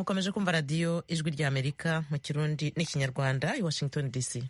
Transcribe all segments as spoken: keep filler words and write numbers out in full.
mukomeje kumva radiyo ijwi rya Amerika mu Kirundi n'ikinyarwanda i Washington D C.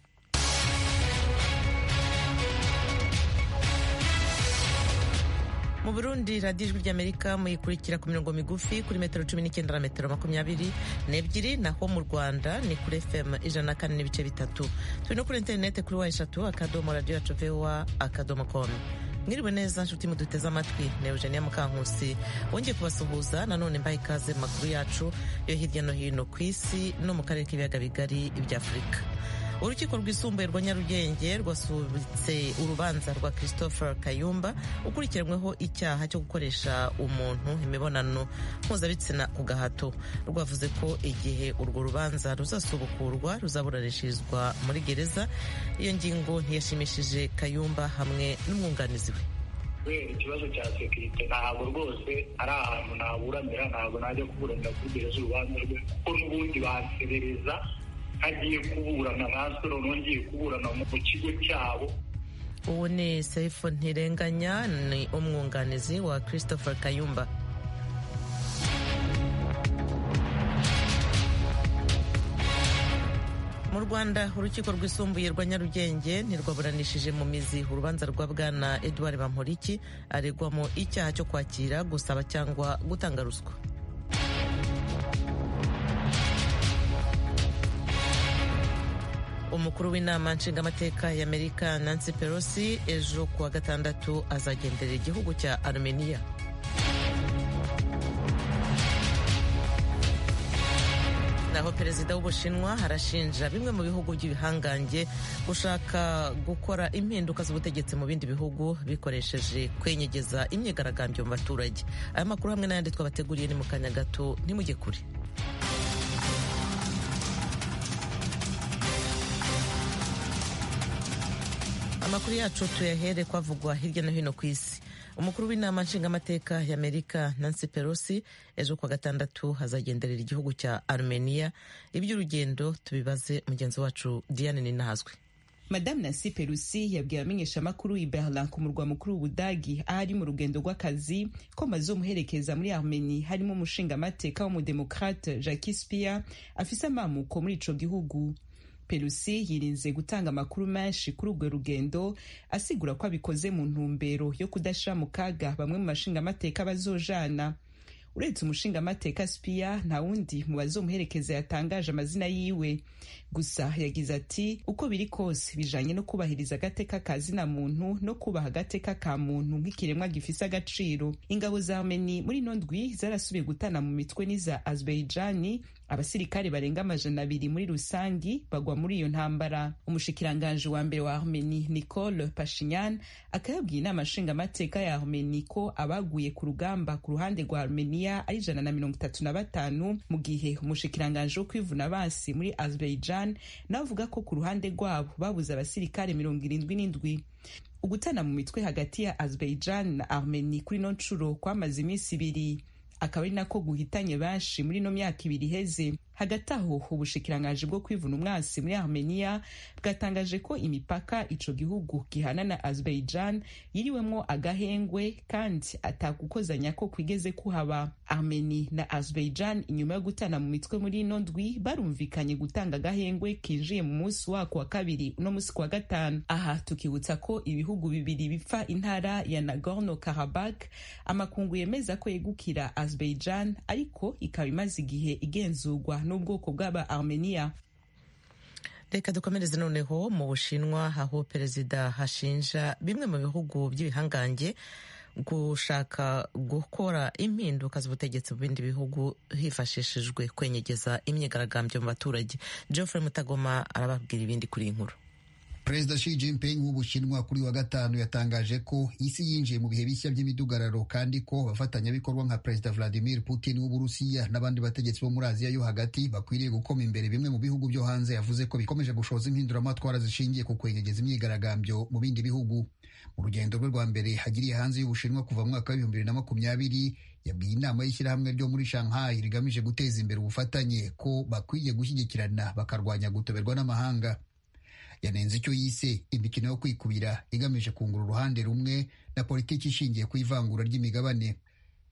Mu Burundi radiyo ijwi rya Amerika muyikurikira ku mirongo migufi kuri metero cumi n'icyenda na metero makumyabiri n'ebyiri, naho mu Rwanda ni kuri F M ijana na kane n'ibice bitatu. Turi no kuri interinete kuri wa eshatu akadomo radiyo yacu voa akadomo com. Mwiriwe neza nshuti muduteze amatwi, ni Eugenia Mukankusi wongeye kubasuhuza. Nanone mbaye ikaze makuru yacu yo hirya no hino ku isi no mu karere k'ibiyaga bigari ibya Afurika. Urukiko rwisumbuye rwa Nyarugenge rwasubitse urubanza rwa Christopher Kayumba ukurikiranyweho icyaha cyo gukoresha umuntu imibonano mpuzabitsina ku gahato. Rwavuze ko igihe urwo rubanza ruzasubukurwa ruzaburanishirizwa muri gereza. Iyo ngingo ntiyashimishije Kayumba hamwe n'umwunganizi we. Ikibazo cya sekirite ntabwo rwose ari ahantu naburanira, ntabwo najya kuburanira kuri gereza urubanza rwe kuko n'ubundi bansebereza hagiye kuburana natwe noneho ngiye kuburana mu kigo cyabo. Uwo ni Saifu Ntirenganya, ni umwunganizi wa Christopher Kayumba. Mu Rwanda urukiko rwisumbuye rwa Nyarugenge ntirwaburanishije mu mizi urubanza rwa bwana Edouard Bamporiki aregwamo icyaha cyo kwakira, gusaba cyangwa gutanga ruswa. Umukuru w'inama nshingamateka y'Amerika Nancy Pelosi ejo kuwa gatandatu azagenderera igihugu cya Armenia. Naho perezida w'Ubushinwa arashinja bimwe mu bihugu by'ibihangange gushaka gukora impinduka z'ubutegetsi mu bindi bihugu bikoresheje kwenyegeza imyigaragambyo mu baturage. Aya makuru hamwe n'ayandi twabateguriye ni mu kanya gato, ntimujye kure. Amakuru yacu tuyahere kwavugwa hirya no hino ku isi. Umukuru w'inama nshingamateka y'Amerika Nancy Pelosi ejo kwa gatandatu hazagenderera igihugu cya Armenia. Iby'urugendo tubibaze mugenzi wacu Diane Ninahazwe. Madame Nancy Pelosi yabwiye abamenyeshamakuru i Berlin ku murwa mukuru w'Ubudagi aho ari mu rugendo rw'akazi ko bazomuherekeza muri Armenia harimo umushingamateka w'umudemokrate Jacques Speer afise amamuko muri ico gihugu. Pelosi yirinze gutanga amakuru menshi kuri urwo rugendo, asigura ko abikoze mu ntumbero yo kudashira mu kaga bamwe mu mashingamateka bazojana. Uretse umushingamateka Speer, nta wundi mu bazomuherekeza yatangaje amazina yiwe. Gusa yagize ati uko biri kose bijanye no kubahiriza agateka ka zina muntu no kubaha agateka ka muntu nk'ikiremwa gifise agaciro. Ingabo za Armenia muri ino ndwi zarasubiye gutana mu mitwe n'iza Azerbaijani. Abasirikare barenga amajana abiri muri rusangi bagwa muri iyo ntambara. Umushikiranganje wa mbere wa Armenia Nikol Pashinyan akayabwiye inama nshingamateka ya Armenia ko abaguye ku rugamba ku ruhande rwa Armenia ari ijana na mirongo itatu na batanu, mu gihe umushikiranganje wo kwivuna abansi muri Azerbaijan navuga ko ku ruhande rwabo babuze abasirikare mirongo irindwi n'indwi. Ugutana mu mitwe hagati ya Azerbaijan na Armenia kuri no ncuro kwamaze iminsi ibiri, akaba ari nako guhitanye benshi muri no myaka ibiri heze. Hagati aho ubushikiranganje bwo kwivuna umwansi muri Armenia bwatangaje ko imipaka ico gihugu gihana na Azerbaijan yiriwemwo agahengwe kandi atagukozanya ko kwigeze kuhaba. Armenia na Azerbaijan inyuma yo gutana mu mitwe muri ino ndwi barumvikanye gutanga agahengwe kinjiye mu munsi wako wa kabiri uno munsi kwa gatanu. Aha tukibutsa ko ibihugu bibiri bipfa intara ya Nagorno Karabakh amakungu yemeza ko yegukira Azerbaijan, ariko ikaba imaze igihe igenzurwa n'ubwoko bw'aba Armenia. Reka dukomereze noneho mu Bushinwa aho perezida hashinja bimwe mu bihugu by'ibihangange gushaka gukora impinduka z'ubutegetsi mu bindi bihugu hifashishijwe kwenyegeza imyigaragambyo mu baturage. Geoffrey Mutagoma arababwira ibindi kuri iyi nkuru. Perezida Xi Jinping w'Ubushinwa kuri wa gatanu yatangaje ko isi yinjiye mu bihe bishya by'imidugararo kandi ko abafatanyabikorwa nka Perezida Vladimir Putin w'Uburusiya n'abandi bategetsi bo muri Aziya yo hagati bakwiriye gukoma imbere bimwe mu bihugu byo hanze. Yavuze ko bikomeje gushoza impinduramatwara zishingiye ku kwenyegeza imyigaragambyo mu bindi bihugu. Mu rugendo rwe rwa mbere hagiriye hanze y'Ubushinwa kuva mu mwaka w'ibihumbi bibiri na makumyabiri, yabwiye inama y'ishyirahamwe ryo muri Shanghai rigamije guteza imbere ubufatanye ko bakwiye gushyigikirana bakarwanya gutoberwa n'amahanga. Yanenze icyo yise imikino yo kwikubira igamije kungura uruhande rumwe na politiki ishingiye ku ivangura ry'imigabane.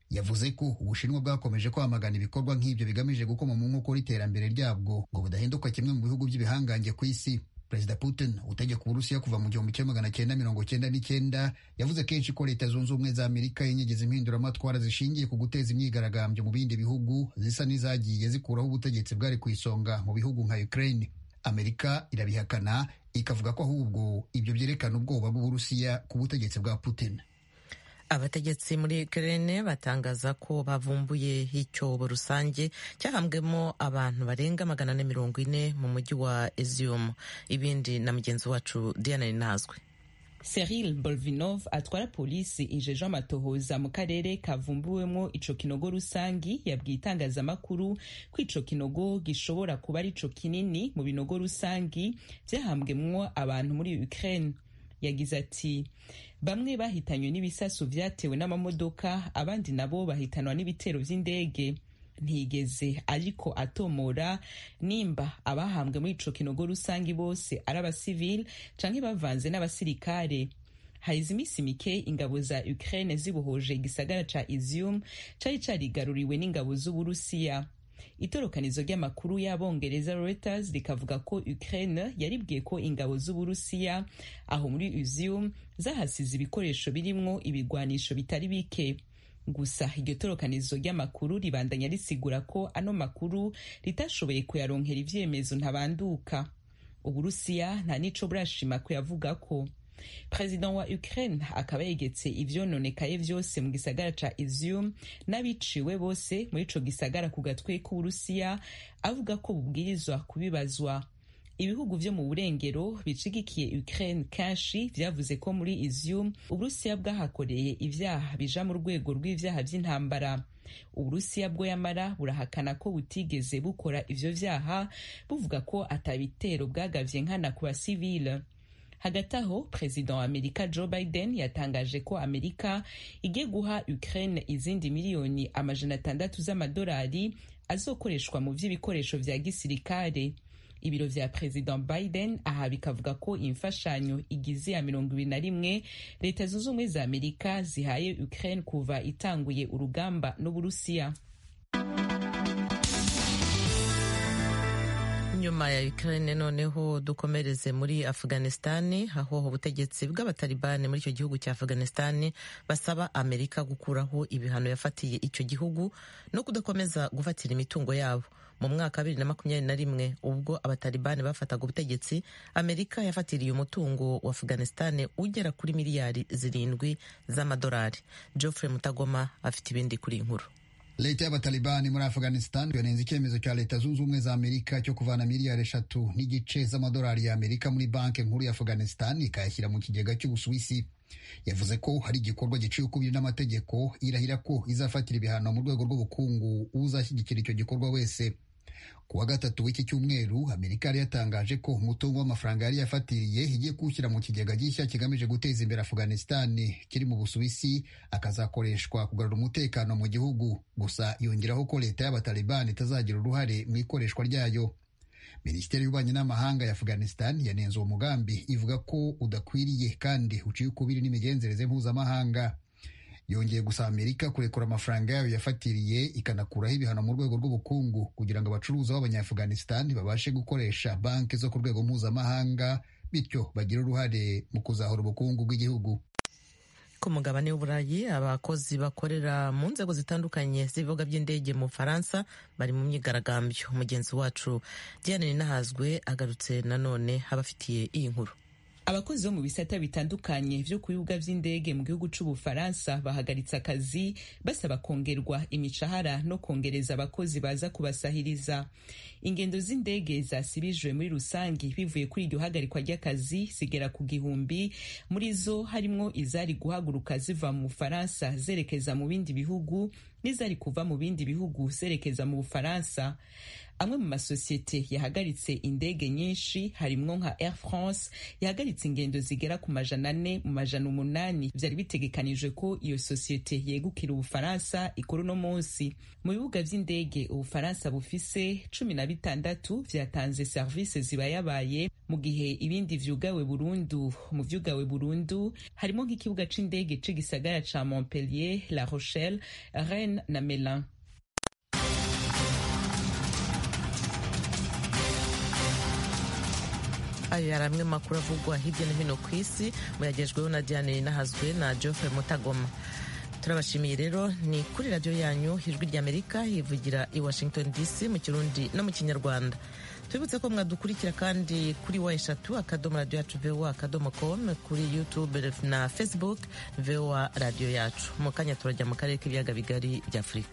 yavuze ko ubushinwa bwakomeje kwamagana ibikorwa nk'ibyo bigamije gukoma mu nkokora iterambere ryabwo ngo budahinduka kimwe mu bihugu by'ibihangange ku isi. Perezida Putin utegeka Uburusiya kuva mu gihumbi kimwe magana cyenda mirongo cyenda n'icyenda yavuze kenshi ko Leta Zunze Ubumwe za Amerika yenyegeza impinduramatwara zishingiye ku guteza imyigaragambyo mu bindi bihugu zisa n'izagiye zikuraho ubutegetsi bwari ku isonga mu bihugu nka Ukraine. Amerika irabihakana ikavuga ko ahubwo ibyo byerekana ubwoba bw'Uburusiya ku butegetsi bwa Putin. Abategetsi muri Ukraine batangaza ko bavumbuye icyobo rusange cyahambwemo abantu barenga magana ane mirongo ine mu mujyi wa Izium. Ibindi na mugenzi wacu Diana Ninazwe. Cyril Bolvinov atwara polisi ijeje amatohoza mu karere kavumbuwemo ico kinogo rusangi yabwiye itangazamakuru ko ico kinogo gishobora kuba ari ico kinini mu binogo rusangi vyahambwemwo abantu muri Ukraine. Yagize ati bamwe bahitanywe n'ibisasu vyatewe n'amamodoka, abandi nabo bahitanwa n'ibitero vy'indege. Ntigeze ariko atomora nimba abahambwe muri ico kinogo rusangi bose ari abasivile canke bavanze n'abasirikare. Haize imisi mike ingabo za Ukraine zibohoje igisagara ca Izium cari carigaruriwe n'ingabo z'Uburusiya. Itorokanizo ry'amakuru y'Abongereza Reuters rikavuga ko Ukraine yaribwiye ko ingabo z'Uburusiya aho muri Izium zahasize ibikoresho birimwo ibigwanisho bitari bike. Gusa iryo torokanizo ry'amakuru ribandanya risigura ko ano makuru ritashoboye kuyaronkera ivyemezo ntabanduka. Uburusiya nta nico burashima kuyavuga ko. President wa Ukraine akaba yegetse ivyononekaye vyose mu gisagara ca Izium n'abiciwe bose muri ico gisagara ku gatwe k'Uburusiya, avuga ko bubwirizwa kubibazwa. Ibihugu vyo mu burengero bicigikiye Ukraine kenshi vyavuze ko muri Izium Uburusiya bwahakoreye ivyaha bija mu rwego rw'ivyaha vy'intambara. Uburusiya bwo yamara burahakana ko butigeze bukora ivyo vyaha, buvuga ko atabitero bwagavye nkana ku basivile. Hagati aho President wa Amerika Joe Biden yatangaje ko Amerika igiye guha Ukraine izindi miliyoni amajana atandatu z'amadolari azokoreshwa mu vy'ibikoresho vya gisirikare. Ibiro vya President Biden aha bikavuga ko imfashanyo igize ya mirongo ibiri na rimwe Leta Zunze Ubumwe za Amerika zihaye Ukraine kuva itanguye urugamba n'Uburusiya. Nyuma ya Ukraine noneho dukomereze muri Afghanistan, aho ubutegetsi bw'abatalibani muri icyo gihugu cya Afghanistan basaba Amerika gukuraho ibihano yafatiye icyo gihugu no kudakomeza gufatira imitungo yabo. Mu mwaka wa bibiri na makumyabiri na rimwe ubwo abatalibani bafataga ubutegetsi, Amerika yafatiriye umutungo wa Afghanistan ugera kuri miliyari zirindwi z'amadolari. Geoffrey Mutagoma afite ibindi kuri inkuru. Leta y'abatalibani muri Afghanistan yanenze icyemezo cya Leta Zunze Ubumwe za Amerika cyo kuvana miliyari eshatu n'igice z'amadolari ya Amerika muri banki nkuru ya Afghanistan ikayashyira mu kigega cy'Ubusuwisi. Yavuze ko hari igikorwa giciye ukubiri n'amategeko, irahira ko izafatira ibihano mu rwego rw'ubukungu uzashyigikira icyo gikorwa wese. Ku wa gatatu w'iki cyumweru Amerika yari yatangaje ko umutungo w'amafaranga yari yafatiriye igiye kuwushyira mu kigega gishya kigamije guteza imbere Afghanistan kiri mu Busuwisi, akazakoreshwa kugarura umutekano mu gihugu. Gusa yongeraho ko leta y'abatalibani itazagira uruhare mu ikoreshwa ryayo. Minisiteri y'Ububanyi n'Amahanga ya Afghanistan yanenze uwo mugambi, ivuga ko udakwiriye kandi uciye ukubiri n'imigenzereze mpuzamahanga. Yongeye gusaba Amerika kurekura amafaranga yayo yafatiriye ikanakuraho ibihano mu rwego rw'ubukungu kugira ngo abacuruzi b'Abanya-Afghanistan babashe gukoresha banki zo ku rwego mpuzamahanga, bityo bagire uruhare mu kuzahura ubukungu bw'igihugu. Ku mugabane w'Uburayi, abakozi bakorera mu nzego zitandukanye z'ibibuga by'indege mu Faransa bari mu myigaragambyo. Mugenzi wacu Diane Ninahazwe agarutse nanone abafitiye iyi nkuru. Abakozi bo mu bisata bitandukanye vyo ku bibuga vy'indege mu gihugu c'Ubufaransa bahagaritse akazi basaba kongerwa imicahara no kongereza abakozi baza kubasahiriza. Ingendo z'indege zasibijwe muri rusangi bivuye kuri iryo hagarikwa ry'akazi zigera ku gihumbi, muri zo harimwo izari guhaguruka ziva mu Bufaransa zerekeza mu bindi bihugu n'izari kuva mu bindi bihugu zerekeza mu Bufaransa. Amwe mu masosiyete yahagaritse indege nyinshi harimwo nka Air France yahagaritse ingendo zigera ku majana ane mu majana umunani vyari bitegekanijwe ko iyo sosiyete yegukira Ubufaransa ikora uno munsi. Mu bibuga vy'indege Ubufaransa bufise cumi na bitandatu vyatanze service zibayabaye mu gihe ibindi vyugawe burundu. Mu vyugawe burundu harimo nk'ikibuga c'indege c'igisagara ca Montpellier, La Rochelle, Rennes na Melun. ayo yari amwe makuru avugwa hirya no hino ku isi, muyagejweho na Diane Nahazwe na Geoffrey Mutagoma. Turabashimiye rero, ni kuri radio yanyu Ijwi ry'Amerika yivugira i Washington D C mu Kirundi no mu Kinyarwanda. Tubibutse ko mwadukurikira kandi kuri wa eshatu akadomo radio yacu V O A akadomo com, kuri YouTube na Facebook V O A radio yacu. Mu kanya turajya mu karere k'ibiyaga bigari bya Afurika.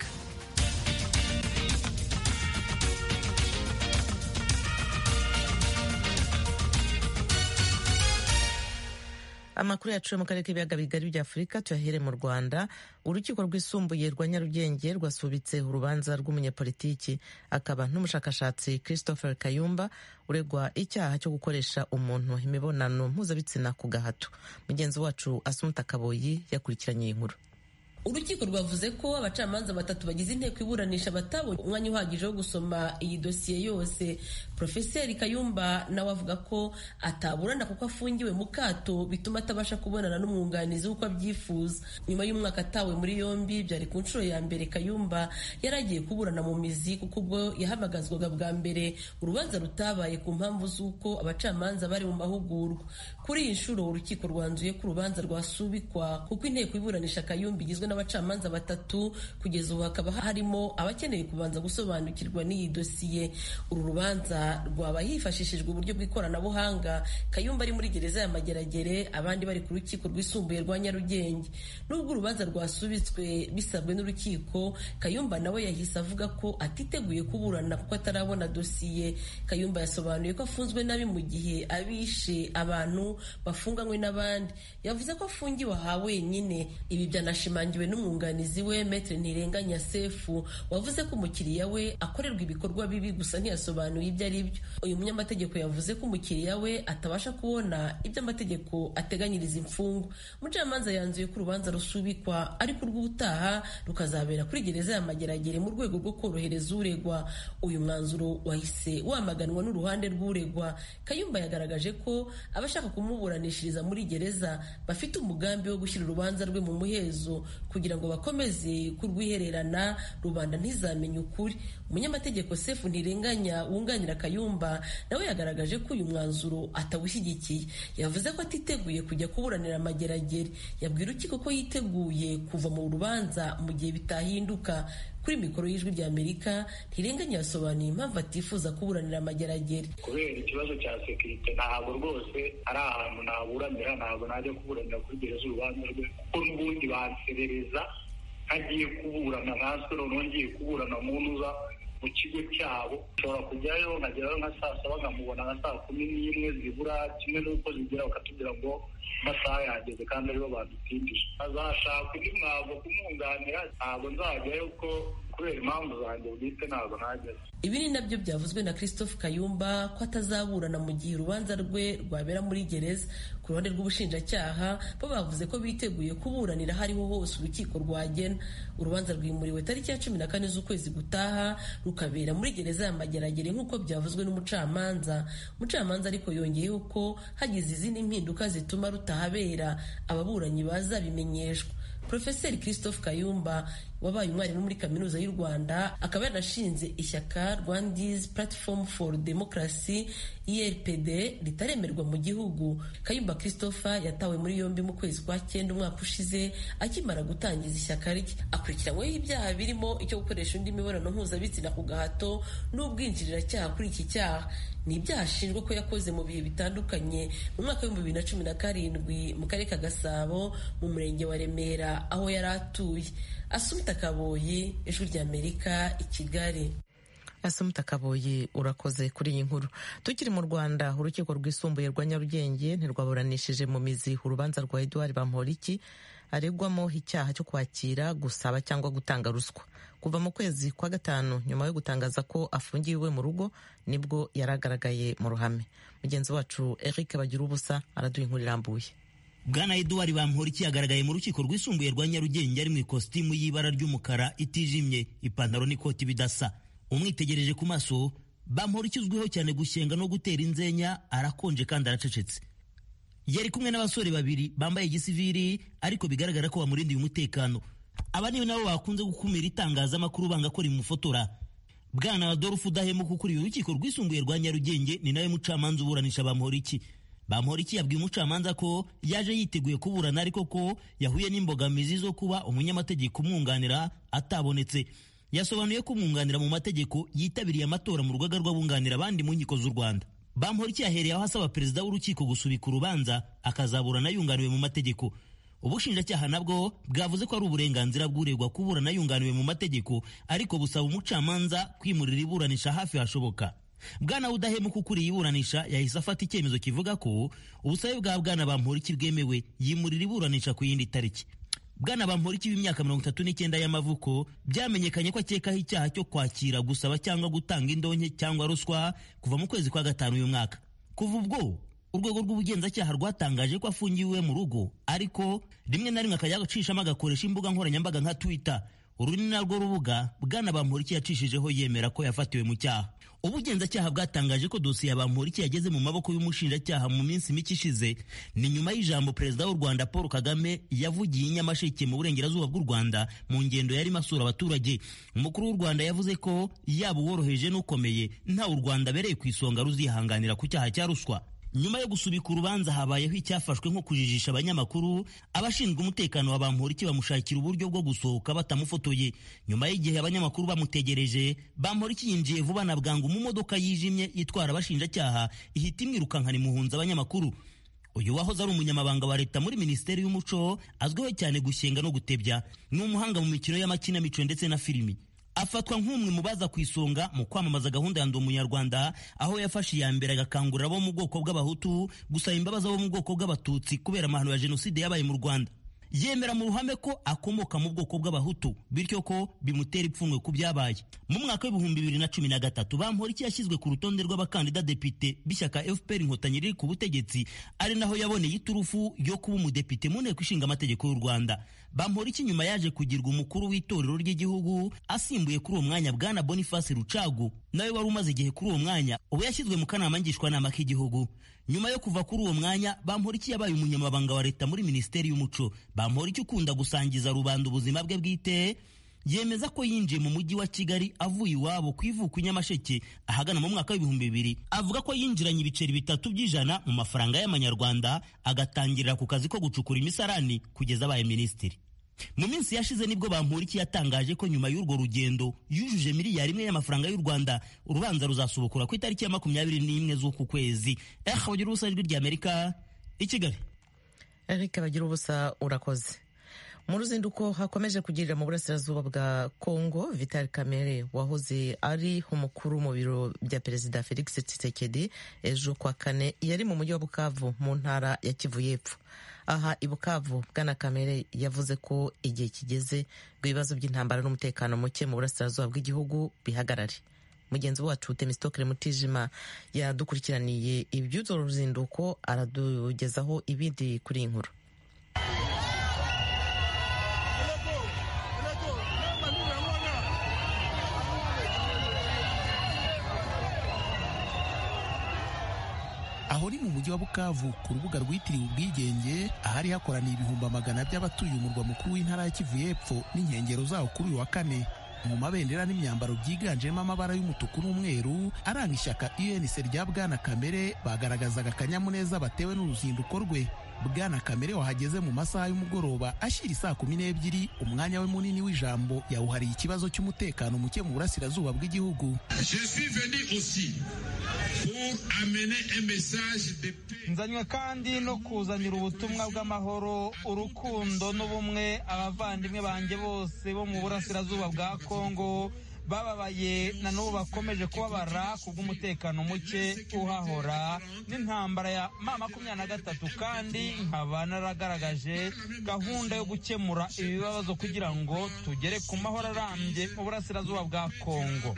Amakuru yacu mu karere k'ibiyaga bigari bya Afurika tuyahere mu Rwanda. Urukiko rwisumbuye rwa Nyarugenge rwasubitse urubanza rw'umunyapolitiki akaba n'umushakashatsi Christopher Kayumba uregwa icyaha cyo gukoresha umuntu imibonano mpuzabitsina ku gahato. Mugenzi wacu Asumta Kaboyi yakurikiranye inkuru. Urukiko rwavuze ko abacamanza batatu bagize inteko iburanisha batabonye umwanya uhagije wo gusoma iyi dosiye yose. Profeseri Kayumba nawe avuga ko ataburana kuko afungiwe mu kato bituma atabasha kubonana n'umwunganizi uko abyifuza. Nyuma y'umwaka atawe muri yombi, byari ku nshuro ya mbere Kayumba yaragiye kuburana mu mizi kuko ubwo yahamagazwaga bwa mbere urubanza rutabaye ku mpamvu z'uko abacamanza bari mu mahugurwa. Kuri iyi nshuro urukiko rwanzuye ko urubanza rwasubikwa kuko inteko iburanisha Kayumba igizwe n'abacamanza batatu, kugeza ubu hakaba harimo abakeneye kubanza gusobanukirwa n'iyi dosiye. Uru rubanza rwaba hifashishijwe uburyo bw'ikoranabuhanga. Kayumba ari muri gereza ya Mageragere, abandi bari ku rukiko rwisumbuye rwa Nyarugenge. Nubwo urubanza rwasubitswe bisabwe n'urukiko, Kayumba nawe yahise avuga ko atiteguye kuburana kuko atarabona dosiye. Kayumba yasobanuye ko afunzwe nabi mu gihe abishe abantu bafunganywe n'abandi. Yavuze ko afungiwe aha wenyine. Ibi byanashimangiwe n'umwunganizi we Maître Ntirenganya Sefu wavuze ko umukiriya we akorerwa ibikorwa bibi gusa ntiyasobanuye ibyo ari byo. Uyu munyamategeko yavuze ko umukiriya we atabasha kubona ibyo amategeko ateganyiriza imfungwa. Umucamanza yanzuye ko urubanza rusubikwa ariko urw'ubutaha rukazabera kuri gereza ya Mageragere mu rwego rwo korohereza uregwa. Uyu mwanzuro wahise wamaganwa n'uruhande rw'uregwa. Kayumba yagaragaje ko abashaka kumuburanishiriza muri gereza bafite umugambi wo gushyira urubanza rwe mu muhezo kugira ngo bakomeze kurwihererana, rubanda ntizamenye ukuri. Umunyamategeko Sefu Ntirenganya wunganira Kayumba nawe yagaragaje ko uyu mwanzuro atawushyigikiye. Yavuze ko atiteguye kujya kuburanira Mageragere. Yabwira urukiko ko yiteguye kuva mu rubanza mu gihe bitahinduka. Kuri mikoro y'Ijwi ry'Amerika, Ntirenganya yasobanuye impamvu atifuza kuburanira Mageragere. Kubera ikibazo cya sekirite ntabwo rwose ari ahantu naburanira, ntabwo najya kuburanira kuri gereza urubanza rwe kuko n'ubundi banserereza ntagiye kuburana nkaswe, noneho ngiye kuburana mu ntuza mu kigo cyabo. Ushobora kujyayo nkagerayo nka saa saba nkamubona nka saa kumi n'imwe zibura kimwe n'uko zigera bakatubwira ngo amasaha yageze kandi aribo badutindije. Azashaka undi mwago kumwunganira, ntabwo nzajyayo ko kubera impamvu zanjye bwite ntabwo najyayo. Ibi ni nabyo byavuzwe na Christophe Kayumba ko atazaburana mu gihe urubanza rwe rwabera muri gereza. Ku ruhande rw'ubushinjacyaha bo bavuze ko biteguye kuburanira hariho hose urukiko rwagena. Urubanza rwimuriwe tariki ya cumi na kane z'ukwezi gutaha rukabera muri gereza ya Mageragere nk'uko byavuzwe n'umucamanza. Umucamanza ariko yongeyeho ko hagize izindi mpinduka zituma rutahabera ababuranyi bazabimenyeshwa. Profeseri Christophe Kayumba wabaye umwarimu muri Kaminuza y'u Rwanda akaba yanashinze ishyaka Rwandese Platform for Democracy I R P D ritaremerwa mu gihugu. Kayumba Christopher yatawe muri yombi mu kwezi kwa cyenda umwaka ushize akimara gutangiza ishyaka rye. Akurikiranyweho ibyaha birimo icyo gukoresha undi mibonano mpuzabitsina ku gahato n'ubwinjiracyaha kuri iki cyaha. Ni ibyaha ashinjwa ko yakoze mu bihe bitandukanye mu mwaka w'ibihumbi bibiri na cumi na karindwi mu karere ka Gasabo mu murenge wa Remera aho yari atuye. Asumta Kaboyi, Ijwi ry'Amerika, i Kigali. Asumta Kaboyi, urakoze kuri iyi nkuru. Tukiri mu Rwanda, urukiko rwisumbuye rwa Nyarugenge ntirwaburanishije mu mizi urubanza rwa Edouard Bamporiki aregwamo icyaha cyo kwakira, gusaba cyangwa gutanga ruswa. Kuva mu kwezi kwa gatanu nyuma yo gutangaza ko afungiwe mu rugo nibwo yaragaragaye mu ruhame. Mugenzi wacu Eric Bagirubusa araduha inkuru irambuye. Bwana Edouard Bamporiki yagaragaye mu rukiko rwisumbuye rwa Nyarugenge ari mu ikositimu y'ibara ry'umukara itijimye, ipantaro n'ikoti bidasa. Umwitegereje ku maso Bamporiki uzwiho cyane gushyenga no gutera inzenya arakonje kandi aracecetse. Yari kumwe n'abasore babiri bambaye igisivili ariko bigaragara ko bamurindiye umutekano. Aba ni nabo bakunze gukumira itangazamakuru banga ko rimufotora. Bwana Adolphe Udahemuka ukuriye urukiko rwisumbuye rwa Nyarugenge ni nawe mucamanza uburanisha Bamporiki. Bamporiki yabwiye umucamanza ko yaje yiteguye kuburana ariko ko yahuye n'imbogamizi zo kuba umunyamategeko umwunganira atabonetse. Yasobanuye ko umwunganira mu mategeko yitabiriye amatora mu rugaga rw'abunganira abandi mu nkiko z'u Rwanda. Bamporiki yahereye aho asaba perezida w'urukiko gusubika urubanza akazaburana yunganiwe mu mategeko. Ubushinjacyaha nabwo bwavuze ko ari uburenganzira bw'uregwa kuburana yunganiwe mu mategeko ariko busaba umucamanza kwimurira iburanisha hafi hashoboka. Bwana Udahemuka ukuriye iburanisha yahise afata icyemezo kivuga ko ubusabe bwa Bwana Bamporiki bwemewe yimurira iburanisha ku yindi tariki. Bwana Bamporiki w'imyaka mirongo itatu n'icyenda y'amavuko byamenyekanye ko akekaho icyaha cyo kwakira, gusaba cyangwa gutanga indonke cyangwa ruswa kuva mu kwezi kwa gatanu uyu mwaka. Kuva ubwo urwego rw'ubugenzacyaha rwatangaje ko afungiwe mu rugo ariko rimwe na rimwe akajya gucishamo agakoresha imbuga nkoranyambaga nka Twitter. Uru ni narwo rubuga Bwana Bamporiki yacishijeho yemera ko yafatiwe mu cyaha. Ubugenzacyaha bwatangaje ko dosiye ya Bamporiki yageze mu maboko y'umushinjacyaha mu minsi mike ishize. Ni nyuma y'ijambo perezida w'u Rwanda Paul Kagame yavugiye i Nyamasheke mu burengerazuba bw'u Rwanda mu ngendo yari masura abaturage. Umukuru w'u Rwanda yavuze ko yaba uworoheje n'ukomeye nta u Rwanda bereye ku isonga ruzihanganira ku cyaha cya ruswa. Nyuma yo gusubika urubanza habayeho icyafashwe nko kujijisha abanyamakuru. Abashinzwe umutekano wa Bamporiki bamushakira uburyo bwo gusohoka batamufotoye. Nyuma y'igihe abanyamakuru bamutegereje, Bamporiki yinjiye vuba na bwangu mu modoka yijimye itwara abashinjacyaha ihita imwirukankana imuhunza abanyamakuru. Uyu wahoze ari umunyamabanga wa leta muri Minisiteri y'Umuco azwiho cyane gushyenga no gutebya, ni umuhanga mu mikino y'amakinamico ndetse na filimi. Afatwa nk'umwe mu baza ku isonga mu kwamamaza gahunda ya Ndi Umunyarwanda, aho yafashe iya mbere agakangurira abo mu bwoko bw'abahutu gusaba imbabazi abo mu bwoko bw'abatutsi kubera amahano ya jenoside yabaye mu Rwanda. Yemera mu ruhame ko akomoka mu bwoko bw'abahutu bityo ko bimutera ipfunwe ku byabaye. Mu mwaka w'ibihumbi bibiri na cumi na gatatu Bamporiki yashyizwe ku rutonde rw'abakandida depite b'ishyaka F P R Inkotanyi riri ku butegetsi, ari naho yaboneye iturufu yo kuba umudepite mu nteko ishinga amategeko y'u Rwanda. Bamporiki nyuma yaje kugirwa umukuru w'itorero ry'igihugu asimbuye kuri uwo mwanya Bwana Boniface Rucagu nawe wari umaze igihe kuri uwo mwanya, ubu yashyizwe mu kanama ngishwanama k'igihugu. Nyuma yo kuva kuri uwo mwanya Bamporiki yabaye umunyamabanga wa leta muri Minisiteri y'Umuco. Bamporiki ukunda gusangiza rubanda ubuzima bwe bwite yemeza ko yinjiye mu mujyi wa Kigali avuye iwabo ku ivuko i Nyamasheke ahagana mu mwaka w'ibihumbi bibiri. Avuga ko yinjiranye ibiceri bitatu by'ijana mu mafaranga y'amanyarwanda agatangirira ku kazi ko gucukura imisarani kugeza abaye minisitiri. Mu minsi yashize nibwo Bamporiki yatangaje ko nyuma y'urwo rugendo yujuje miliyari imwe y'amafaranga y'u Rwanda. Urubanza ruzasubukura ku itariki ya makumyabiri n'imwe z'uku kwezi. Eh, bagira ubusa ijwi ry'Amerika i Kigali. Eric bagira ubusa urakoze. Mu ruzinduko hakomeje kugirira mu burasirazuba bwa Kongo, Vital Kamerhe wahoze ari umukuru mu biro bya Perezida Felix Tshisekedi ejo kwa kane yari mu mujyi wa Bukavu mu ntara ya Kivu y'Epfo. Aha i Bukavu Bwana Kamerhe yavuze ko igihe kigeze ngo ibibazo by'intambara n'umutekano muke mu burasirazuba bw'igihugu bihagarare. Mugenzi wacu Temistokle Mutijima yadukurikiraniye iby'urwo ruzinduko aradugezaho ibindi kuri iyi nkuru. Aho ni mu mujyi wa Bukavu ku rubuga rwitiriwe ubwigenge, ahari hakoraniye ibihumbi amagana by'abatuye umurwa mukuru w'intara ya Kivu y'Epfo n'inkengero zawo kuri uyu wa kane. Mu mabendera n'imyambaro byiganjemo amabara y'umutuku n'umweru aranga ishyaka U N C rya Bwana Kamerhe bagaragazaga akanyamuneza batewe n'uruzinduko rwe. Bwana Kamerhe wahageze mu masaha y'umugoroba ashyira isaa kumi n'ebyiri, umwanya we munini w'ijambo yawuhariye ikibazo cy'umutekano muke mu burasirazuba bw'igihugu. Nzanywe kandi no kuzanira ubutumwa bw'amahoro, urukundo n'ubumwe abavandimwe banjye bose bo mu burasirazuba bwa Kongo bababaye na n'ubu bakomeje kubabara kubw'umutekano muke uhahora n'intambara ya ma makumyabiri na gatatu, kandi nkaba naragaragaje gahunda yo gukemura ibibazo kugira ngo tugere ku mahoro arambye mu burasirazuba bwa Kongo.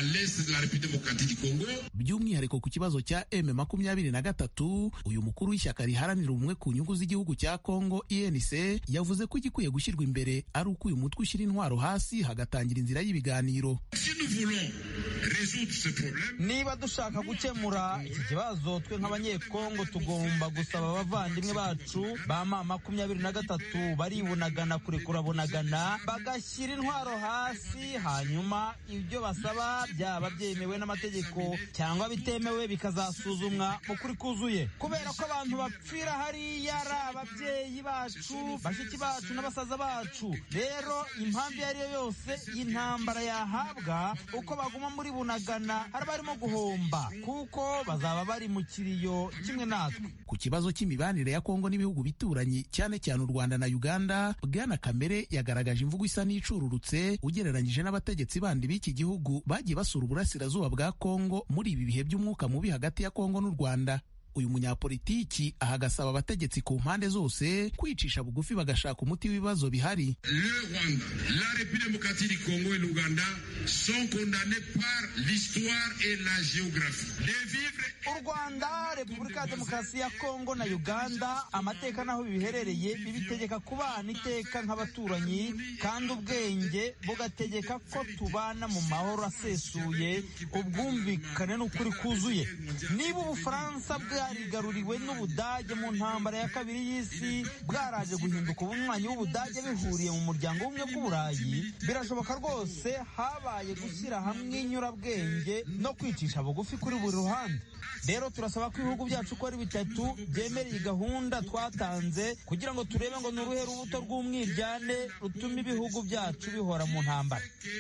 By'umwihariko ku kibazo cya M makumyabiri na gatatu, uyu mukuru w'ishyaka riharanira ubumwe ku nyungu z'igihugu cya Kongo U N C yavuze ko igikwiye gushyirwa imbere ari uko uyu mutwe ushyira intwaro hasi hagatangira inzira y'ibiganiro. niba dushaka gukemura iki kibazo twe nk'abanyekongo tugomba gusaba abavandimwe bacu ba mama makumyabiri na gatatu baribunagana kurekura bunagana bagashyira intwaro hasi, hanyuma ibyo basaba byaba byemewe n'amategeko cyangwa bitemewe bikazasuzumwa mu kuri kuzuye, kubera ko abantu bapfira hariya ari ababyeyi bacu, bashiki bacu n'abasaza bacu. Rero impamvu iyo ari yo yose y'intambara yahabwa uko baguma muri bunagana hari barimo guhomba, kuko bazaba bari mu kiriyo kimwe natwe. Ku kibazo cy'imibanire ya Kongo n'ibihugu bituranyi cyane cyane u Rwanda na Uganda, Bwana Kamere yagaragaje imvugo isa n'icururutse ugereranyije n'abategetsi bandi b'iki gihugu bagiye basura uburasirazuba bwa Kongo muri ibi bihe by'umwuka mubi hagati ya Kongo n'u Rwanda. Uyu munyapolitiki ahagasaba abategetsi ku mpande zose kwicisha bugufi bagashaka umuti w'ibibazo bihari. Le Rwanda, la République démocratique du Congo et l'Ouganda sont condamnés par l'histoire et la géographie de vivre. U Rwanda, Repubulika ya Demokarasi ya Kongo na Uganda, amateka naho biherereye bibitegeka kubana iteka nk'abaturanyi, kandi ubwenge bugategeka ko tubana mu mahoro asesuye, ubwumvikane n'ukuri kuzuye. Niba Ubufaransa bwarigaruriwe n'Ubudage mu ntambara ya kabiri y'isi bwaraje guhinduka ubunywanyi w'Ubudage bihuriye mu muryango w'ubumwe bw'Uburayi, birashoboka rwose habaye gushyira hamwe inyurabwenge no kwicisha bugufi kuri buri ruhande. Rero turasaba ko ibihugu byacu uko ari bitatu byemera iyi gahunda twatanze kugira ngo turebe ngo ni uruhe rubuto rw'umwiryane rutuma ibihugu byacu bihora mu ntambara.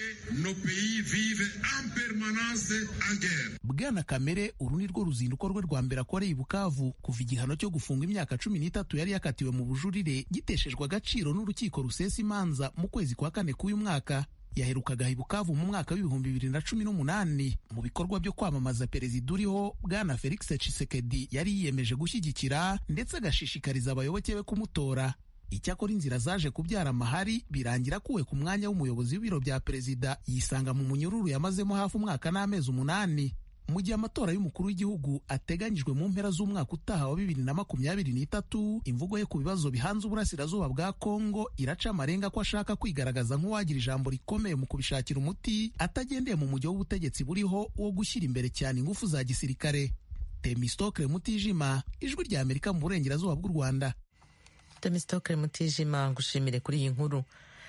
Bwana Kamere, uru ni rwo ruzinduko rwe rwa mbere akoreye i Bukavu kuva igihano cyo gufunga imyaka cumi n'itatu yari yakatiwe mu bujurire giteshejwe agaciro n'urukiko rusesa imanza mu kwezi kwa kane k'uyu mwaka. Yaherukaga i Bukavu mu mwaka w'ibihumbi bibiri na cumi n'umunani mu bikorwa byo kwamamaza perezida uriho Bwana Felix Tshisekedi yari yiyemeje gushyigikira ndetse agashishikariza abayoboke be kumutora. Icyakora inzira zaje kubyara amahari birangira kuwe ku mwanya w'umuyobozi w'ibiro bya perezida yisanga mu munyururu yamazemo hafi umwaka n'amezi umunani. Mu gihe amatora y'umukuru w'igihugu ateganyijwe mu mpera z'umwaka utaha wa bibiri na makumyabiri n'itatu, imvugo ye ku bibazo bihanze uburasirazuba bwa Kongo iraca amarenga ko ashaka kwigaragaza nk'uwagira ijambo rikomeye mu kubishakira umuti atagendeye mu mujyo w'ubutegetsi buriho wo gushyira imbere cyane ingufu za gisirikare. Temistokle Mutijima, Ijwi rya Amerika mu burengerazuba bw'u Rwanda. Temistokle Mutijima, ngushimire kuri iyi nkuru.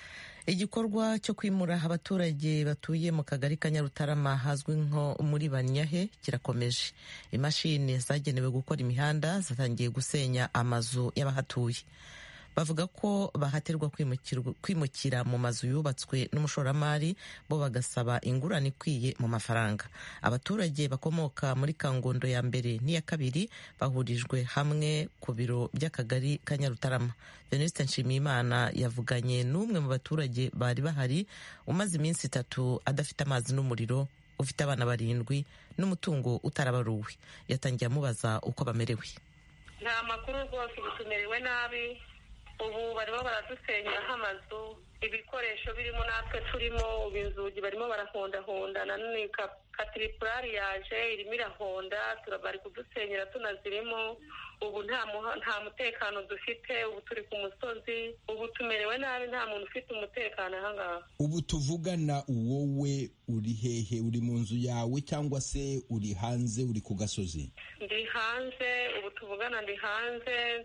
Igikorwa cyo kwimura abaturage batuye mu kagari ka Nyarutarama hazwi nko muri Banyahe kirakomeje. Imashini zagenewe gukora imihanda zatangiye gusenya amazu y'abahatuye. Bavuga ko bahatirwa kwimukira mu mazu yubatswe n'umushoramari, bo bagasaba ingurane ikwiye mu mafaranga. Abaturage bakomoka muri Kangondo ya mbere n'iya kabiri bahurijwe hamwe ku biro by'akagari ka Nyarutarama. Venuste Nshimiyimana yavuganye n'umwe mu baturage bari bahari umaze iminsi itatu adafite amazi n'umuriro, ufite abana barindwi n'umutungo utarabaruwe. Yatangiye amubaza uko bamerewe. Nta makuru rwose, tumerewe nabi. Ubu barimo baradusenyeraho amazu, ibikoresho birimo natwe turimo, inzugi barimo barahondahonda, nanone katiripurari yaje irimo irahonda, bari kudusenyera tunazirimo. Ubu nta nta mutekano dufite, ubu turi ku musozi, ubu tumerewe nabi, nta muntu ufite umutekano aha ngaha. Ubu tuvugana wowe uri hehe? Uri mu nzu yawe cyangwa se uri hanze, uri ku gasozi? Ndi hanze, ubu tuvugana ndi hanze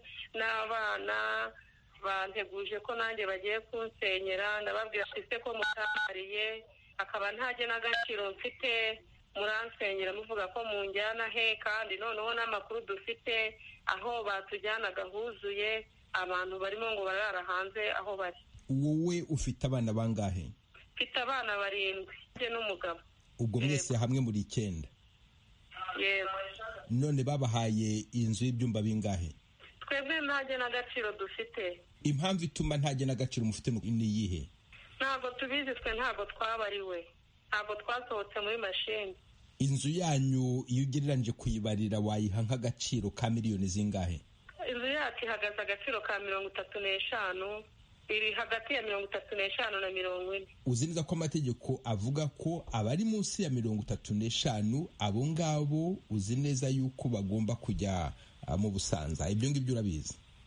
n'abana banteguje ko nanjye bagiye kunsenyera. Ndababwira ese ko mutahariye akaba ntajye n'agaciro mfite, muransenyera muvuga ko munjyana he, kandi noneho n'amakuru dufite aho batujyanaga huzuye abantu barimo ngo barara hanze aho bari. Wowe ufite abana bangahe? Mfite abana barindwi njye n'umugabo. Ubwo mwese hamwe muri icyenda? Yego. None babahaye inzu y'ibyumba bingahe? Twebwe ntajye n'agaciro dufite. Impamvu ituma ntajye n'agaciro mufite ni iyihe? Ntabwo tubizi, twe ntabwo twabariwe, ntabwo twasohotse muri mashini. Inzu yanyu iyo ugereranyije kuyibarira wayiha nk'agaciro ka miliyoni zingahe? Inzu yacu ihagaze agaciro ka mirongo itatu n'eshanu, iri hagati ya mirongo itatu n'eshanu na mirongo ine. Uzi neza ko amategeko avuga ko abari munsi ya mirongo itatu n'eshanu abo ngabo uzi neza yuko bagomba kujya mu Busanza, ibyo ngibyo urabizi?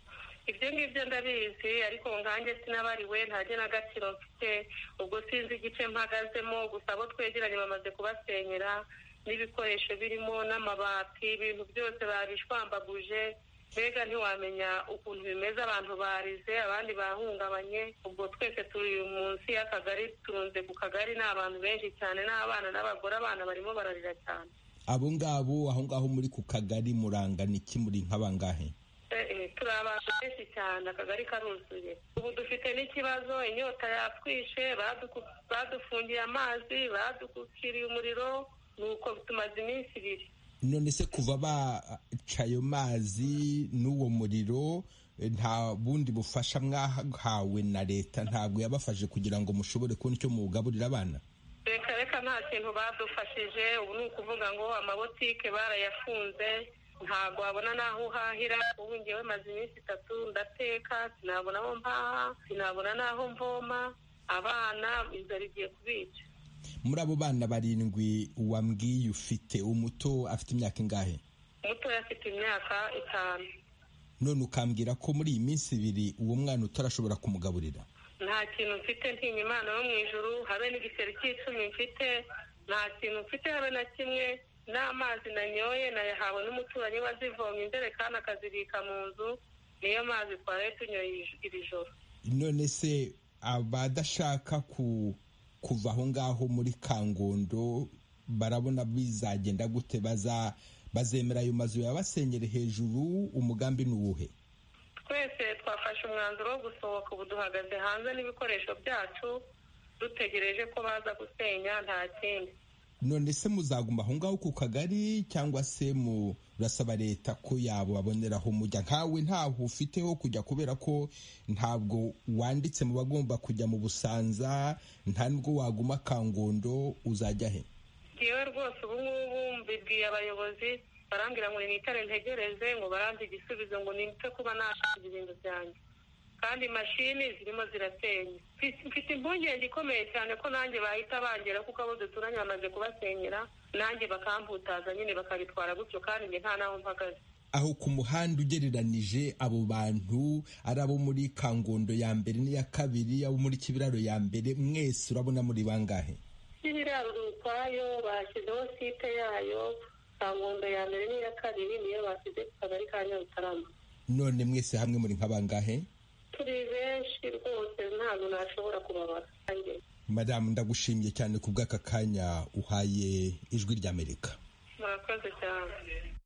ibyo ngibyo ndabizi ariko nkanjye sinabariwe ntajye n'agaciro mfite, ubwo sinzi igice mpagazemo, gusa abo twegeranye bamaze kubasenyera n'ibikoresho birimo n'amabati, ibintu byose babishwambaguje, mbega ntiwamenya ukuntu bimeze, abantu barize abandi bahungabanye. Ubwo twese turi munsi y'akagari, turunze ku kagari, ni abantu benshi cyane, n'abana n'abagore, abana barimo bararira cyane. Abo ngabo aho ngaho muri ku kagari murangana iki, muri nk'abangahe? Turi abantu benshi cyane, akagari karuzuye. Ubu dufite n'ikibazo, inyota yatwishe, badufungiye amazi, badukukiriye umuriro, nuko tumaze iminsi ibiri. None se kuva baca ayo mazi n'uwo muriro nta bundi bufasha mwahawe na leta? Ntabwo yabafashe kugira ngo mushobore kubona icyo mugaburira abana? Reka reka nta kintu badufashije. Ubu ni ukuvuga ngo amabotike barayafunze, ntabwo wabona n'aho uhahira. Ubu ngewe maze iminsi itatu ndateka, sinabona aho mpaha, sinabona n'aho mvoma, abana inzara igiye kubica. Muri abo bana barindwi wambwiye ufite, umuto afite imyaka ingahe? Umuto afite imyaka itanu. None ukambwira ko muri iyi minsi ibiri uwo mwana utarashobora kumugaburira? Nta kintu mfite, ntinya Imana yo mu ijuru, habe n'igiceri cy'icumi mfite, nta kintu mfite habe na kimwe. N'amazi nanyoye nayahawe n'umuturanyi wazivomye injerekani akazibika mu nzu, niyo mazi twari tunyoye iri joro. None se abadashaka ku kuva aho ngaho muri Kangondo barabona bizagenda gute? baza bazemera ayo mazu yabasenyere hejuru? Umugambi ni uwuhe? Twese twafashe umwanzuro wo gusohoka, ubu duhagaze hanze n'ibikoresho byacu dutegereje ko baza gusenya, nta kindi. None se muzaguma aho ngaho ku kagari cyangwa se murasaba leta ko yabo baboneraho mujya? Nkawe ntaho ufiteho kujya kubera ko ntabwo wanditse mu bagomba kujya mu Busanza, nta nubwo waguma Kangondo, uzajya he? Yewe rwose ubu ngubu mbibwiye abayobozi, barambwira ngo nitare ntegereze, ngo baranze igisubizo, ngo nite kuba nashinze ibintu byanjye, kandi mashini zirimo zirasenya. Mfite impungenge ikomeye cyane ko nanjye bahita bangera, kuko abo duturanye bamaze kubasenyera, nanjye bakamputaza nyine bakabitwara gutyo, kandi njye nta naho mpagaze. Aho ku muhanda ugereranije abo bantu ari abo muri Kangondo ya mbere n'iya kabiri, abo muri Kibiraro ya mbere, mwese urabona muri bangahe? Kibiraro ukwayo bashyizeho site yayo, Kangondo ya mbere n'iya kabiri niyo bashyize ku kagari ka Nyarutarama. None mwese hamwe muri nk'abangahe? Turi benshi rwose, ntabwo nashobora kubabara. Madamu, ndagushimiye cyane ku bw'aka kanya uhaye Ijwi ry'Amerika. Murakoze cyane.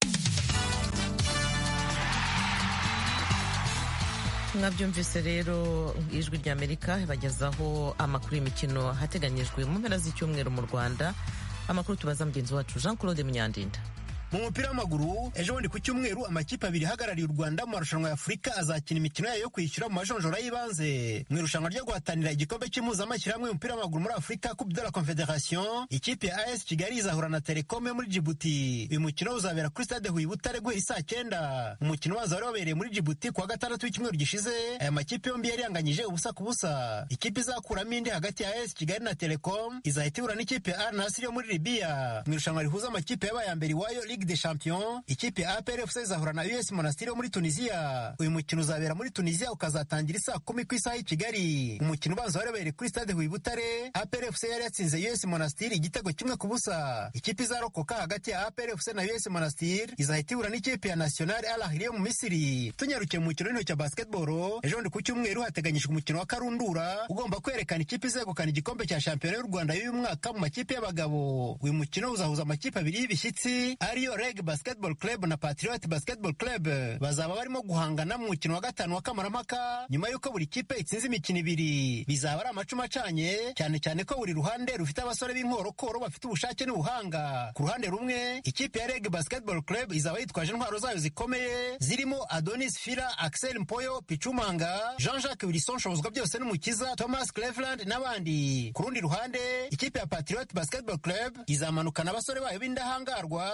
mwabyumvise rero Ijwi ry'Amerika bagezaho amakuru y'imikino hateganyijwe mu mpera z'icyumweru mu Rwanda. Amakuru tubaza mugenzi wacu Jean Claude Munyandinda. Mu mupira w'amaguru ejo bundi ku cyumweru amakipe abiri ahagarariye u Rwanda mu marushanwa ya Afurika azakina imikino yayo yo kwishyura mu majonjora y'ibanze mu irushanwa ryo guhatanira igikombe cy'impuzamashyirahamwe y'umupira w'amaguru muri Afurika Coupe de la Confederation. Ikipe ya A S Kigali izahura na Telecom yo muri Djibouti. Uyu mukino uzabera kuri stade Huye Butare guhera saa cyenda. Umukino wazo wari wabereye muri Djibouti kuwa gatandatu w'icyumweru gishize. Aya makipe yombi yari yanganyije ubusa ku busa. Ikipe izakuramo indi hagati ya A S Kigali na Telecom izahita ihura n'ikipe ya Al Nassr yo muri Libya mu irushanwa rihuza amakipe yabaye ya mbere iwayo Ligue des Champions. Ikipe ya A P R F C izahura na U S Monastir yo muri Tunisia. Uyu mukino uzabera muri Tunisia ukazatangira isaa kumi ku isaha y'i Kigali. Umukino ubanza warebereye kuri stade Huye Butare. A P R F C yari yatsinze U S Monastir igitego kimwe ku busa. Ikipe izarokoka hagati ya A P R F C na U S Monastir izahita ihura n'ikipe ya National Al Ahly yo mu Misiri. Tunyarukiye mu mukino w'intoki wa basketball, ejo bundi ku cyumweru hateganyijwe umukino wa karundura ugomba kwerekana ikipe izegukana igikombe cya shampiyona y'u Rwanda y'uyu mwaka mu makipe y'abagabo. Uyu mukino uzahuza amakipe abiri y'ibishyitsi ariyo Reg Basketball Club na Patriot Basketball Club. Bazaba barimo guhangana mu mukino wa gatanu wa kamarampaka nyuma y'uko buri kipe itsinze imikino ibiri. Bizaba ari amacuma acanye, cyane cyane ko buri ruhande rufite abasore b'inkorokoro bafite ubushake n'ubuhanga. Ku ruhande rumwe ikipe ya Reg Basketball Club izaba yitwaje intwaro zayo zikomeye zirimo Adonis Fira, Axel Mpoyo, Pichumanga, Jean-Jacques Wilson Shobozwa byose n'umukiza, Thomas Cleveland n'abandi. Ku rundi ruhande ikipe ya Patriot Basketball Club izamanukana abasore bayo b'indahangarwa barimo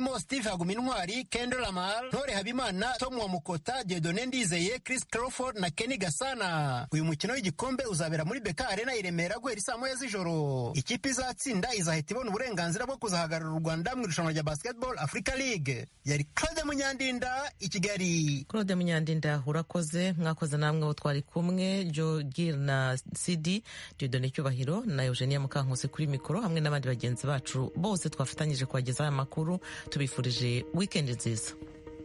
barimo Steve Hagumintwari, Kendall Lamar, Ntore Habimana, Tom Wamukota, Dieudonné Ndizeye, Chris Crawford na Kenny Gasana. Uyu mukino w'igikombe uzabera muri B K Arena i Remera guhera saa moya z'ijoro. Ikipe izatsinda izahita ibona uburenganzira bwo kuzahagarara u Rwanda mu irushanwa rya Basketball Africa League. Yari Claude Munyandinda i Kigali. Claude Munyandinda urakoze, mwakoze namwe abo twari kumwe, Jo Gil na Sidi, Dieudonné Cyubahiro na Eugenia Mukankusi kuri mikoro hamwe n'abandi bagenzi bacu bose twafatanyije kubagezaho amakuru. Tubifurije weekend nziza.